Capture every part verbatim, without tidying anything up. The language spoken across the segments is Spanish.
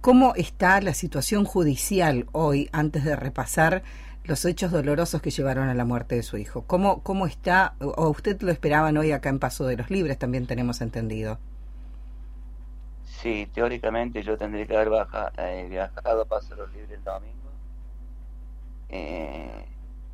¿Cómo está la situación judicial hoy, antes de repasar los hechos dolorosos que llevaron a la muerte de su hijo? ¿Cómo, cómo está, o usted lo esperaban hoy acá en Paso de los Libres, también tenemos entendido? Sí, teóricamente yo tendría que haber baja, eh, viajado a Paso de los Libres el domingo, eh,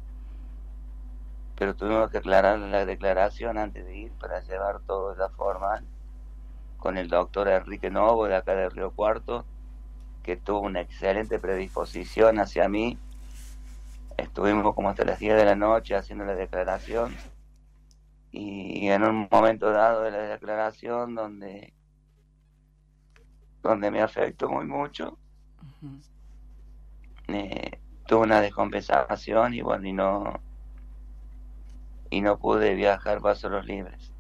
pero tuvimos que aclarar la declaración antes de ir para llevar todo ya formal con el doctor Enrique Novo de acá de Río Cuarto, que tuvo una excelente predisposición hacia mí. Estuvimos como hasta las diez de la noche haciendo la declaración, y en un momento dado de la declaración donde donde me afectó muy mucho, uh-huh. eh, tuve una descompensación y bueno, y no y no pude viajar Paso los Libres.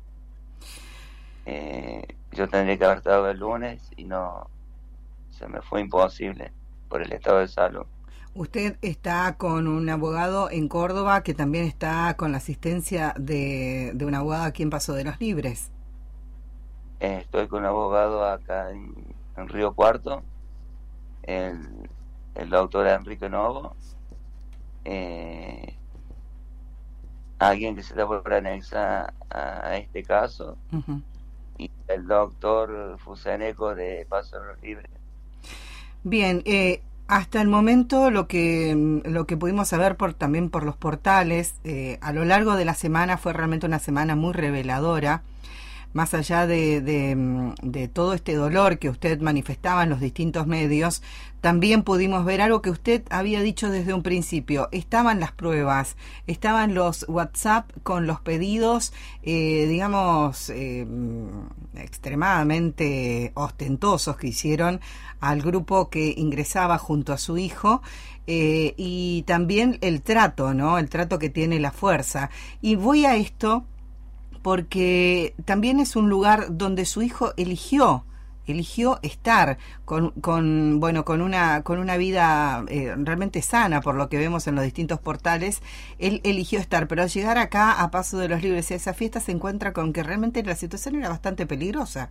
Eh, yo tendría que haber estado el lunes y no, se me fue imposible por el estado de salud. Usted está con un abogado en Córdoba que también está con la asistencia de, de un abogado aquí en Paso de los Libres. Eh, estoy con un abogado acá en, en Río Cuarto, el, el doctor Enrique Novo, eh, alguien que se está por anexar a, a este caso, uh-huh. y el doctor Fuseneco de Paso de los Libres. Bien, eh, hasta el momento lo que lo que pudimos saber por también por los portales, eh, a lo largo de la semana fue realmente una semana muy reveladora. Más allá de, de, de todo este dolor que usted manifestaba en los distintos medios, también pudimos ver algo que usted había dicho desde un principio. Estaban las pruebas, estaban los WhatsApp con los pedidos, eh, digamos, eh, extremadamente ostentosos que hicieron al grupo que ingresaba junto a su hijo. Eh, y también el trato, ¿no? El trato que tiene la fuerza. Y voy a esto porque también es un lugar donde su hijo eligió eligió estar con, con bueno con una con una vida eh, realmente sana, por lo que vemos en los distintos portales. Él eligió estar, pero al llegar acá a Paso de los Libres y a esa fiesta se encuentra con que realmente la situación era bastante peligrosa.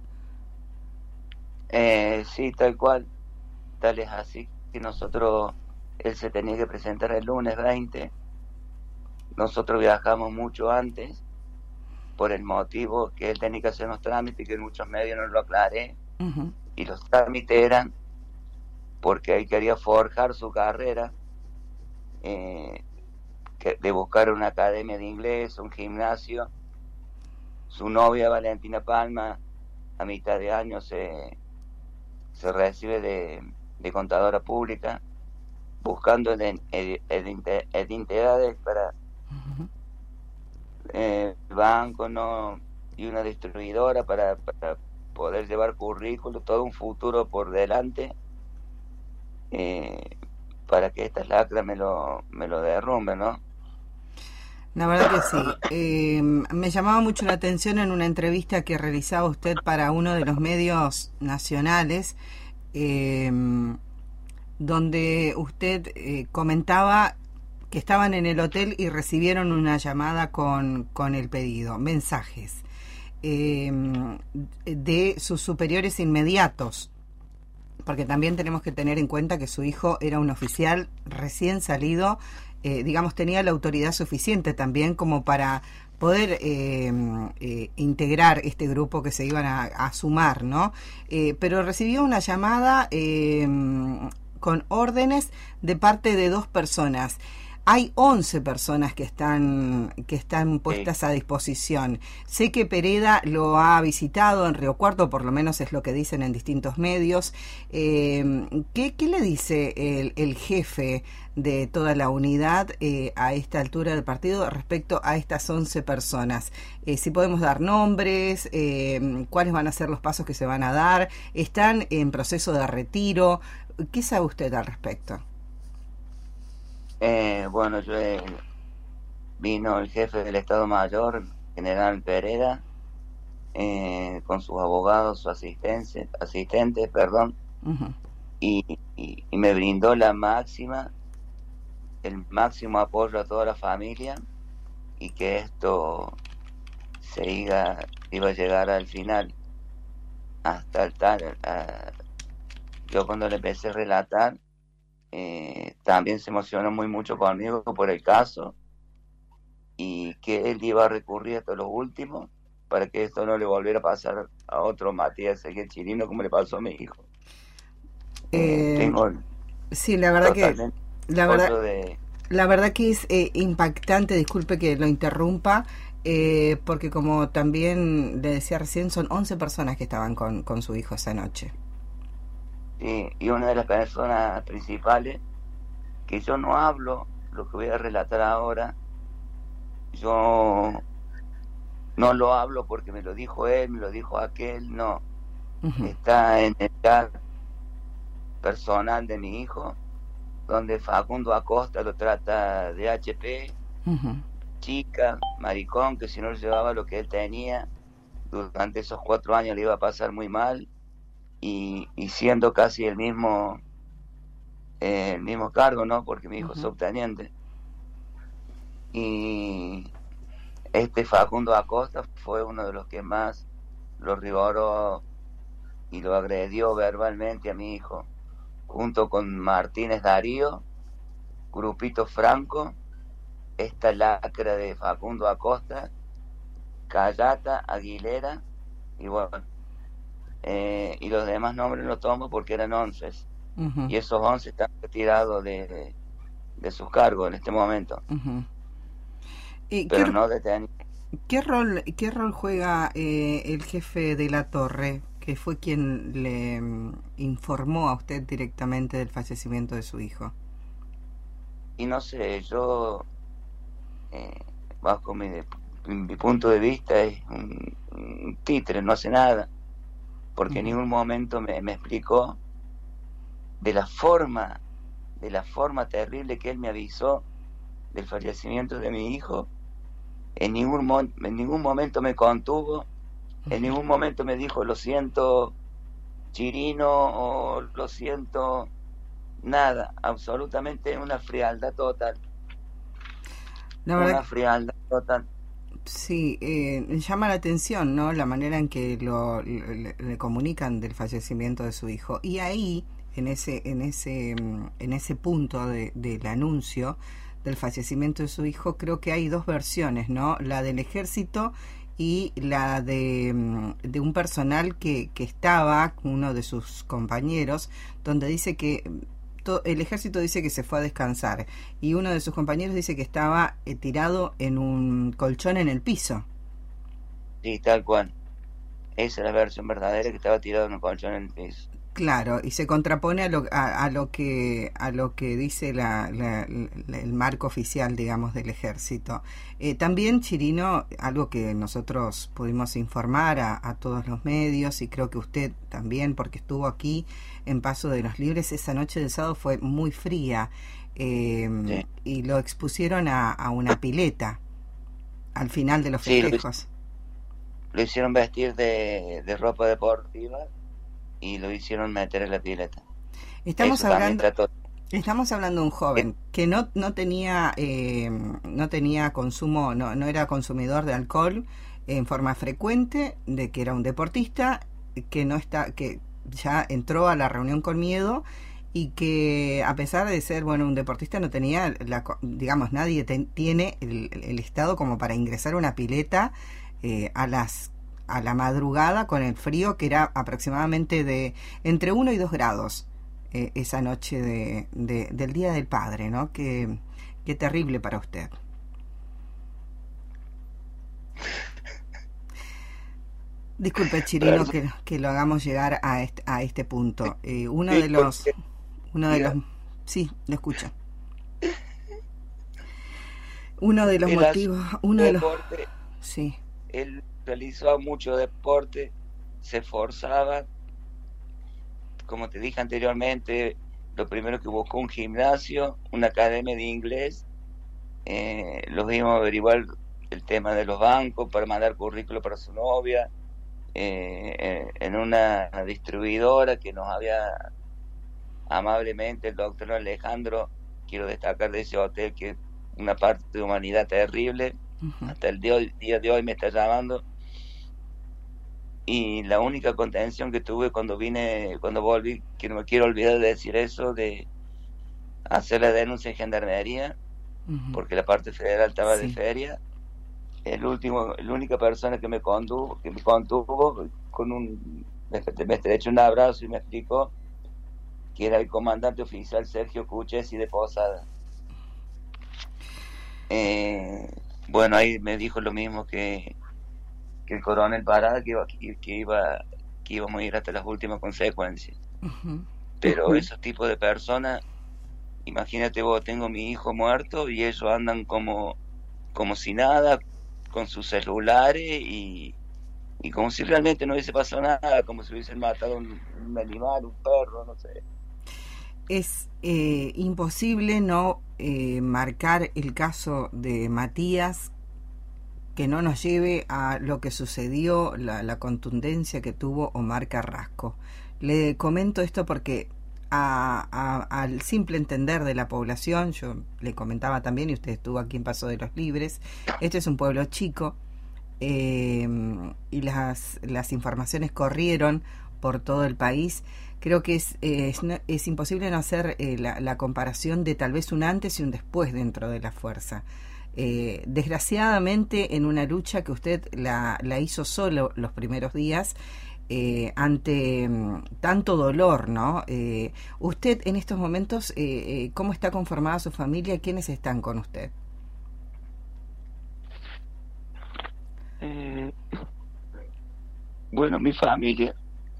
Eh, sí, tal cual, tal es así que nosotros, él se tenía que presentar el lunes veinte, nosotros viajamos mucho antes por el motivo que él tenía que hacer unos trámites que en muchos medios no lo aclaré, uh-huh. y los trámites eran porque él quería forjar su carrera, eh, que, de buscar una academia de inglés, un gimnasio. Su novia Valentina Palma a mitad de año se, se recibe de, de contadora pública, buscando identidades para uh-huh. Eh, el banco, no, y una distribuidora para, para poder llevar currículos, todo un futuro por delante, eh, para que estas lacras me lo, me lo derrumben, ¿no? La verdad que sí. Eh, me llamaba mucho la atención en una entrevista que realizaba usted para uno de los medios nacionales, eh, donde usted eh, comentaba que estaban en el hotel y recibieron una llamada con, con el pedido, mensajes eh, de sus superiores inmediatos, porque también tenemos que tener en cuenta que su hijo era un oficial recién salido, eh, digamos, tenía la autoridad suficiente también como para poder eh, eh, integrar este grupo que se iban a, a sumar, ¿no? Eh, pero recibió una llamada eh, con órdenes de parte de dos personas. Hay once personas que están que están puestas a disposición. Sé que Pereda lo ha visitado en Río Cuarto, por lo menos es lo que dicen en distintos medios. Eh, ¿qué, ¿Qué le dice el, el jefe de toda la unidad eh, a esta altura del partido respecto a estas once personas? Eh, si podemos dar nombres, eh, cuáles van a ser los pasos que se van a dar, están en proceso de retiro. ¿Qué sabe usted al respecto? Eh, bueno, yo eh, vino el jefe del Estado Mayor, general Pereda, eh, con sus abogados, su asistente, asistentes, perdón, uh-huh. y, y, y me brindó la máxima, el máximo apoyo a toda la familia, y que esto se iba, iba a llegar al final, hasta el tal, a, yo cuando le empecé a relatar, eh, también se emocionó muy mucho conmigo por el caso y que él iba a recurrir hasta lo último para que esto no le volviera a pasar a otro Matías Ezequiel Chirino como le pasó a mi hijo. Eh, Eh, tengo sí, la verdad que totalmente la verdad orgullo de... la verdad que es eh, impactante, disculpe que lo interrumpa, eh, porque como también le decía recién, son once personas que estaban con, con su hijo esa noche. Sí, y una de las personas principales, que yo no hablo lo que voy a relatar ahora, yo no lo hablo porque me lo dijo él, me lo dijo aquel, no, Uh-huh. está en el chat personal de mi hijo, donde Facundo Acosta lo trata de H P, Uh-huh. chica, maricón, que si no le llevaba lo que él tenía, durante esos cuatro años le iba a pasar muy mal, y, y siendo casi el mismo, eh, el mismo cargo, ¿no? Porque mi hijo es Uh-huh. subteniente. Y este Facundo Acosta fue uno de los que más lo rigoró y lo agredió verbalmente a mi hijo, junto con Martínez Darío, Grupito Franco, esta lacra de Facundo Acosta, Cayata, Aguilera, y bueno, eh, y los demás nombres los tomo porque eran once, Uh-huh. y esos once están retirados de, de sus cargos en este momento, Uh-huh. ¿Y pero qué, no detenidos. qué rol qué rol juega eh, el jefe de la torre, que fue quien le mm, informó a usted directamente del fallecimiento de su hijo? Y no sé, yo, eh, bajo mi, mi punto de vista, es un, un títere, no hace nada, porque en Uh-huh. ningún momento me, me explicó de la forma, de la forma terrible que él me avisó del fallecimiento de mi hijo. En ningún, mo en ningún momento me contuvo, en ningún momento me dijo lo siento Chirino o lo siento, nada, absolutamente una frialdad total, La verdad, una frialdad total. sí, eh, llama la atención, ¿no? La manera en que lo, le, le comunican del fallecimiento de su hijo. Y ahí, en ese, en ese, mm, en ese punto de, del anuncio del fallecimiento de su hijo, creo que hay dos versiones, ¿no? La del ejército y la de, mm, de un personal que, que estaba, uno de sus compañeros, donde dice que el ejército dice que se fue a descansar y uno de sus compañeros dice que estaba eh, tirado en un colchón en el piso. Sí, tal cual. Esa es la versión verdadera, que estaba tirado en un colchón en el piso. Claro, y se contrapone a lo, a, a lo que a lo que dice la, la, la, el marco oficial, digamos, del ejército. Eh, también, Chirino, algo que nosotros pudimos informar a, a todos los medios, y creo que usted también, porque estuvo aquí en Paso de los Libres, esa noche del sábado fue muy fría, eh, Sí, y lo expusieron a, a una pileta al final de los sí, lo, festejos. lo hicieron vestir de, de ropa deportiva y lo hicieron meter en la pileta. Estamos Eso también hablando, está todo. estamos hablando de un joven que no, no tenía eh, no tenía consumo, no, no era consumidor de alcohol en forma frecuente, de que era un deportista, que no está, que ya entró a la reunión con miedo y que a pesar de ser bueno un deportista no tenía la, digamos, nadie te, tiene el, el estado como para ingresar a una pileta eh, a las a la madrugada con el frío que era aproximadamente de entre uno y dos grados eh, esa noche de, de, del Día del Padre, ¿no? Qué, qué terrible para usted. Disculpe, Chirino, Perdón, que, que lo hagamos llegar a este, a este punto. Eh, uno sí, de los, porque uno de los, mira, sí, lo escucho. Uno de los él hace motivos, uno de los, deporte, sí. él realizó mucho deporte, se esforzaba, como te dije anteriormente, lo primero que buscó un gimnasio, una academia de inglés, eh, los vimos averiguar el tema de los bancos para mandar currículo para su novia, eh, en una distribuidora que nos había amablemente el doctor Alejandro, quiero destacar de ese hotel que es una parte de humanidad terrible, Uh-huh. hasta el día, día de hoy me está llamando, y la única contención que tuve cuando vine, cuando volví, que no me quiero olvidar de decir eso, de hacer la denuncia en gendarmería, Ujú. porque la parte federal estaba de Sí. feria. El último, la única persona que me contuvo, que me contuvo con un, me, me estrechó un abrazo y me explicó que era el comandante oficial Sergio Cuchesi de Posada. Eh, bueno, ahí me dijo lo mismo que, que el coronel Parada, que iba, que, que iba, que íbamos a ir hasta las últimas consecuencias. Ujú. Pero esos tipos de personas, imagínate vos, tengo mi hijo muerto y ellos andan como, como si nada, con sus celulares y, y como si realmente no hubiese pasado nada, como si hubiesen matado un, un animal, un perro, no sé. Es eh, imposible no eh, marcar el caso de Matías que no nos lleve a lo que sucedió, la, la contundencia que tuvo Omar Carrasco. Le comento esto porque a, a, al simple entender de la población, yo le comentaba también, y usted estuvo aquí en Paso de los Libres, este es un pueblo chico, eh, y las, las informaciones corrieron por todo el país. Creo que es, eh, es, es imposible no hacer eh, la, la comparación de tal vez un antes y un después dentro de la fuerza. Eh, desgraciadamente, en una lucha que usted la, la hizo solo los primeros días, eh, ante mm, tanto dolor, ¿no? Eh, usted en estos momentos, eh, eh, ¿cómo está conformada su familia? ¿Quiénes están con usted? Eh, bueno, mi familia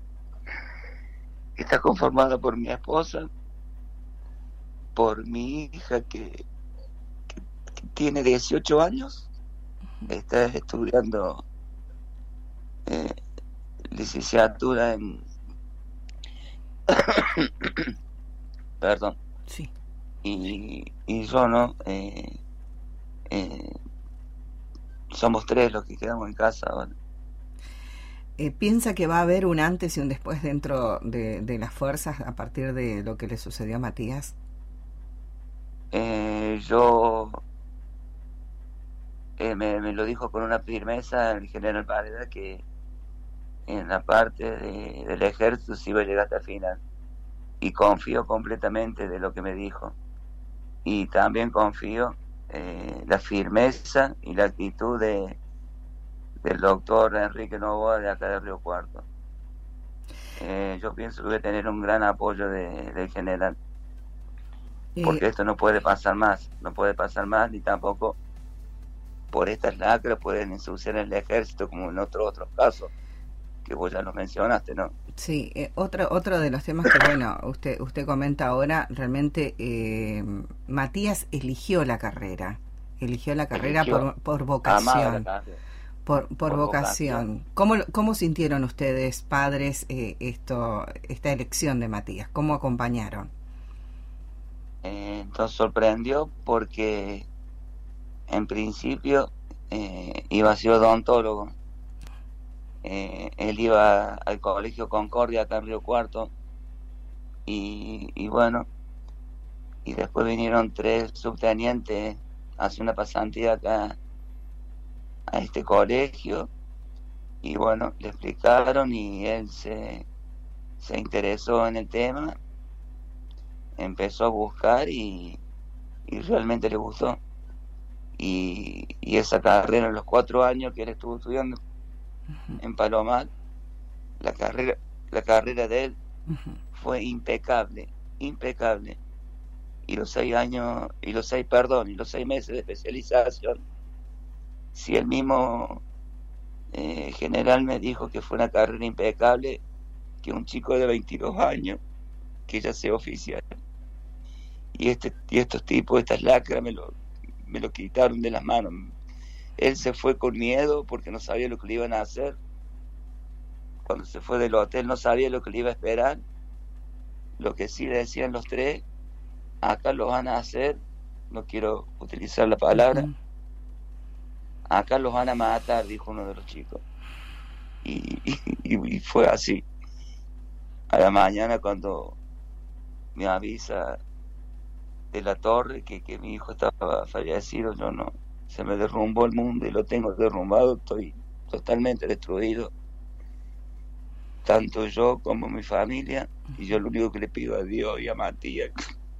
está conformada por mi esposa, por mi hija que, que, que tiene dieciocho años, está estudiando eh, licenciatura en perdón, Sí. y, y yo no eh, eh, somos tres los que quedamos en casa ahora. Eh, ¿Piensa que va a haber un antes y un después dentro de, de las fuerzas a partir de lo que le sucedió a Matías? Eh, yo eh, me, me lo dijo con una firmeza el general Varela que en la parte de, del ejército se iba a llegar hasta el final, y confío completamente de lo que me dijo, y también confío eh, la firmeza y la actitud de, del doctor Enrique Novoa de acá de Río Cuarto. Eh, yo pienso que voy a tener un gran apoyo de, del general, Eh, porque esto no puede pasar más, no puede pasar más, ni tampoco por estas lacras pueden ensuciar el ejército como en otros otros casos que vos ya lo mencionaste, ¿no? sí, eh, otro, otro de los temas que, bueno, usted, usted comenta ahora, realmente eh, Matías eligió la carrera, eligió la carrera Eligió, por, por amaba la vocación, carrera, por, por por vocación. vocación. ¿Cómo, ¿Cómo sintieron ustedes, padres, eh, esto, esta elección de Matías? ¿Cómo acompañaron? Eh, nos sorprendió porque en principio eh, iba a ser odontólogo. Eh, él iba al colegio Concordia acá en Río Cuarto y, y bueno, y después vinieron tres subtenientes a hacer una pasantía acá a este colegio y bueno, le explicaron y él se, se interesó en el tema, empezó a buscar y, y realmente le gustó. Y, y esa carrera en los cuatro años que él estuvo estudiando en Palomar, la carrera, la carrera de él fue impecable, impecable. Y los seis años, y los seis, perdón, y los seis meses de especialización, si el mismo eh, general me dijo que fue una carrera impecable, que un chico de veintidós años, que ya sea oficial. Y este, y estos tipos, estas lacras, me lo, me lo quitaron de las manos. Él se fue con miedo porque no sabía lo que le iban a hacer. Cuando se fue del hotel no sabía lo que le iba a esperar. Lo que sí le decían los tres, acá lo van a hacer, no quiero utilizar la palabra, acá los van a matar, dijo uno de los chicos. Y, y, y fue así. A la mañana cuando me avisa de la torre que, que mi hijo estaba fallecido, yo no, se me derrumbó el mundo y lo tengo derrumbado, estoy totalmente destruido. tanto yo como mi familia, y yo lo único que le pido a Dios y a Matías,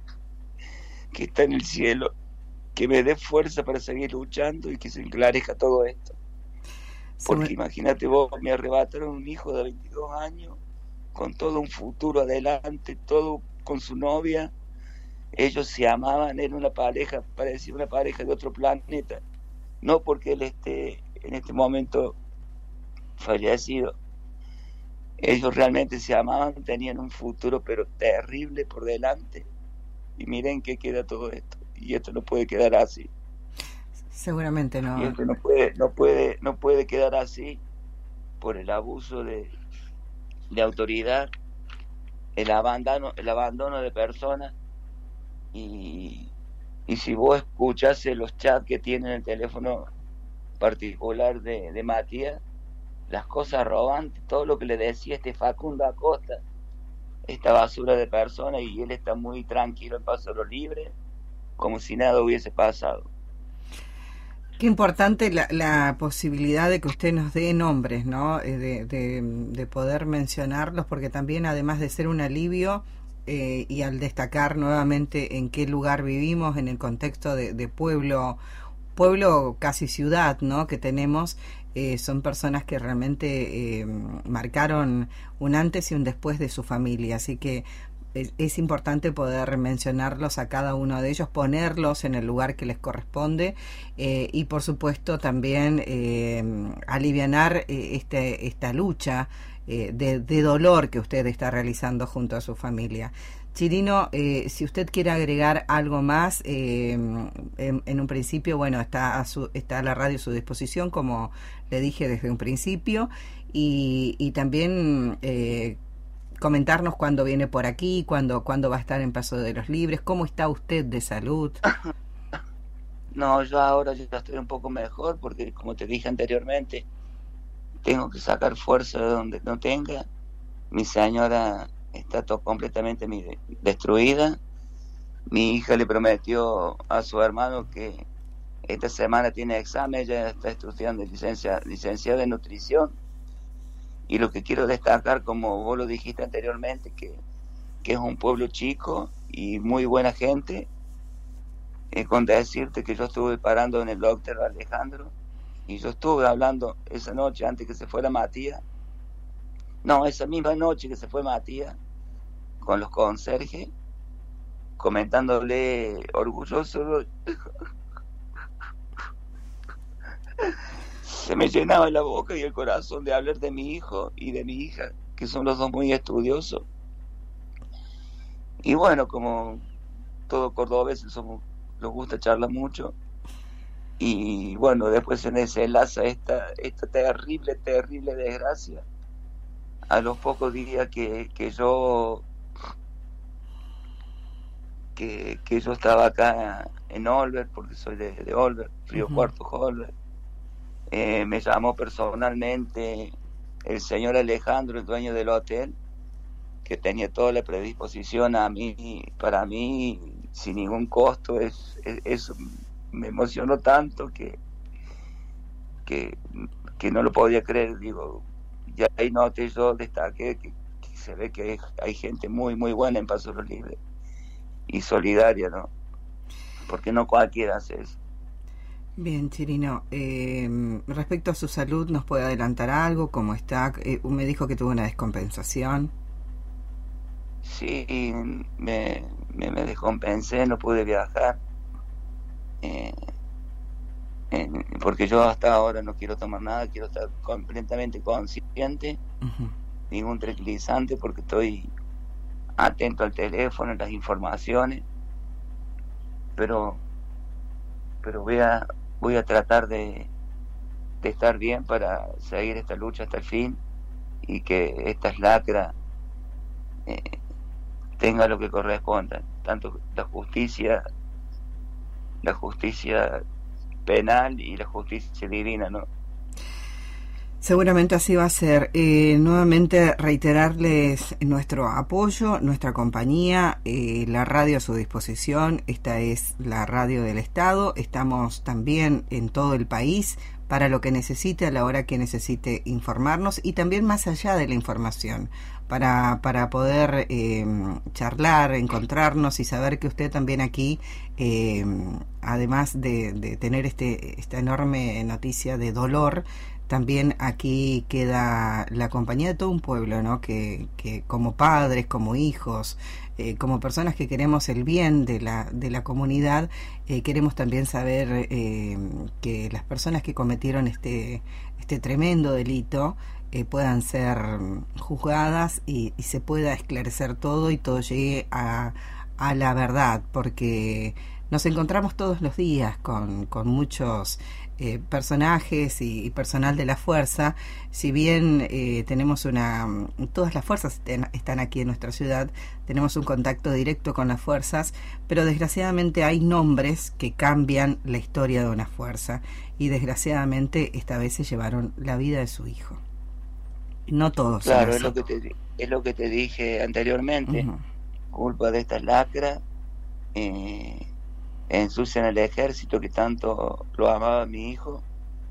que está en el cielo, que me dé fuerza para seguir luchando y que se esclarezca todo esto. Porque imagínate vos, me arrebataron un hijo de veintidós años, con todo un futuro adelante, todo con su novia. Ellos se amaban, era una pareja, parecía una pareja de otro planeta. No porque él esté en este momento fallecido. Ellos realmente se amaban, tenían un futuro pero terrible por delante. Y miren que queda todo esto. Y esto no puede quedar así. Seguramente no. Y esto no puede, no puede, no puede quedar así por el abuso de, de autoridad, el abandono, el abandono de personas. Y, y si vos escuchás los chats que tiene en el teléfono particular de, de Matías, las cosas robantes, todo lo que le decía este Facundo Acosta, esta basura de persona, y él está muy tranquilo en Paso de los Libres, como si nada hubiese pasado. Qué importante la, la posibilidad de que usted nos dé nombres, ¿no? Eh, de, de, de poder mencionarlos, porque también, además de ser un alivio, eh, y al destacar nuevamente en qué lugar vivimos, en el contexto de, de pueblo, pueblo casi ciudad, ¿no? Que tenemos, eh, son personas que realmente eh, marcaron un antes y un después de su familia, así que es, es importante poder mencionarlos a cada uno de ellos, ponerlos en el lugar que les corresponde, eh, y por supuesto también eh, alivianar eh, este, esta lucha eh, de, de dolor que usted está realizando junto a su familia. Chirino, eh, si usted quiere agregar algo más, eh, en, en un principio, bueno, está a su, está la radio a su disposición, como le dije desde un principio, y, y también eh, comentarnos cuándo viene por aquí, cuándo, cuándo va a estar en Paso de los Libres, cómo está usted de salud. No, yo ahora ya estoy un poco mejor, porque como te dije anteriormente, tengo que sacar fuerza de donde no tenga. Mi señora está todo completamente destruida. Mi hija le prometió a su hermano que esta semana tiene examen, ella está estudiando licencia, licenciada en nutrición. Y lo que quiero destacar, como vos lo dijiste anteriormente, que, que es un pueblo chico y muy buena gente, eh, con decirte que yo estuve parando en el doctor Alejandro, y yo estuve hablando esa noche antes que se fuera Matías, no, esa misma noche que se fue Matías, con los conserjes, comentándole orgulloso, se me llenaba la boca y el corazón de hablar de mi hijo y de mi hija, que son los dos muy estudiosos. Y bueno, como todo cordobés, somos, nos gusta charlar mucho. Y bueno, después se desenlaza esta, esta terrible, terrible desgracia. A los pocos días que, que yo que, que yo estaba acá en Olver, porque soy de, de Olver, Río uh-huh. Cuarto, Olver, eh, me llamó personalmente el señor Alejandro, el dueño del hotel, que tenía toda la predisposición a mí, para mí, sin ningún costo. Es, es, eso me emocionó tanto que, que, que no lo podía creer. Digo, ya ahí noté, yo destaqué que, que se ve que hay, hay gente muy, muy buena en Paso de los Libres y solidaria, ¿no? Porque no cualquiera hace eso. Bien, Chirino, eh, respecto a su salud, ¿nos puede adelantar algo? ¿Cómo está? Eh, me dijo que tuvo una descompensación. Sí, me, me, me descompensé, no pude viajar, eh, eh, porque yo hasta ahora no quiero tomar nada, quiero estar completamente consciente, uh-huh. ningún tranquilizante, porque estoy atento al teléfono, a las informaciones, pero pero voy a voy a tratar de, de estar bien para seguir esta lucha hasta el fin, y que estas lacras eh, tenga lo que corresponda, tanto la justicia la justicia penal y la justicia divina, ¿no? Seguramente así va a ser. Eh, nuevamente reiterarles nuestro apoyo, nuestra compañía, eh, la radio a su disposición. Esta es la radio del Estado. Estamos también en todo el país para lo que necesite a la hora que necesite informarnos y también más allá de la información, para, para poder eh, charlar, encontrarnos y saber que usted también aquí, eh, además de, de tener este esta enorme noticia de dolor, también aquí queda la compañía de todo un pueblo, ¿no? Que, que como padres, como hijos, eh, como personas que queremos el bien de la, de la comunidad, eh, queremos también saber eh, que las personas que cometieron este, este tremendo delito eh, puedan ser juzgadas y, y se pueda esclarecer todo y todo llegue a, a la verdad, porque nos encontramos todos los días con, con muchos Eh, personajes y, y personal de la fuerza. Si bien eh, tenemos una, todas las fuerzas estén, están aquí en nuestra ciudad, tenemos un contacto directo con las fuerzas, pero desgraciadamente hay nombres que cambian la historia de una fuerza y desgraciadamente esta vez se llevaron la vida de su hijo. No todos. Claro, es lo que te es lo que te dije anteriormente. Uh-huh. Culpa de estas lacras. Eh, ensucian el ejército que tanto lo amaba mi hijo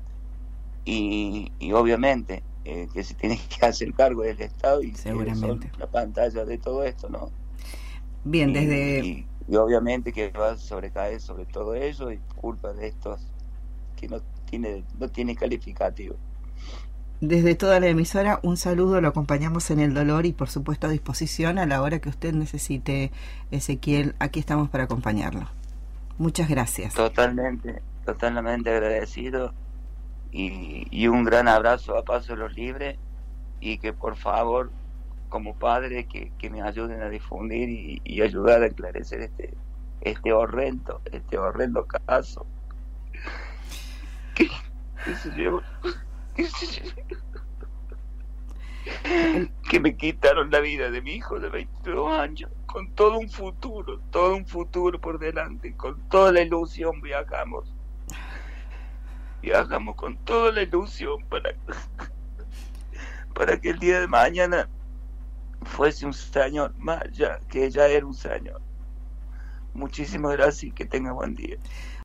y, y obviamente eh, que se tiene que hacer cargo del Estado y seguramente son la pantalla de todo esto, ¿no? Bien, y, desde y, y obviamente que va a sobrecaer sobre todo ello y culpa de estos que no tiene no tiene calificativo. Desde toda la emisora, un saludo, lo acompañamos en el dolor y por supuesto a disposición a la hora que usted necesite, Ezequiel, aquí estamos para acompañarlo. Muchas gracias. Totalmente, totalmente agradecido y, y un gran abrazo a Paso de los Libres y que por favor, como padre, que, que me ayuden a difundir y, y ayudar a esclarecer este este horrendo, este horrendo caso. ¿Qué, qué se llevó? ¿Qué se llevó? Que me quitaron la vida de mi hijo de veintidós años, con todo un futuro, todo un futuro por delante, con toda la ilusión viajamos, viajamos con toda la ilusión para, para que el día de mañana fuese un señor más, ya, que ya era un señor. Muchísimas gracias y que tenga buen día.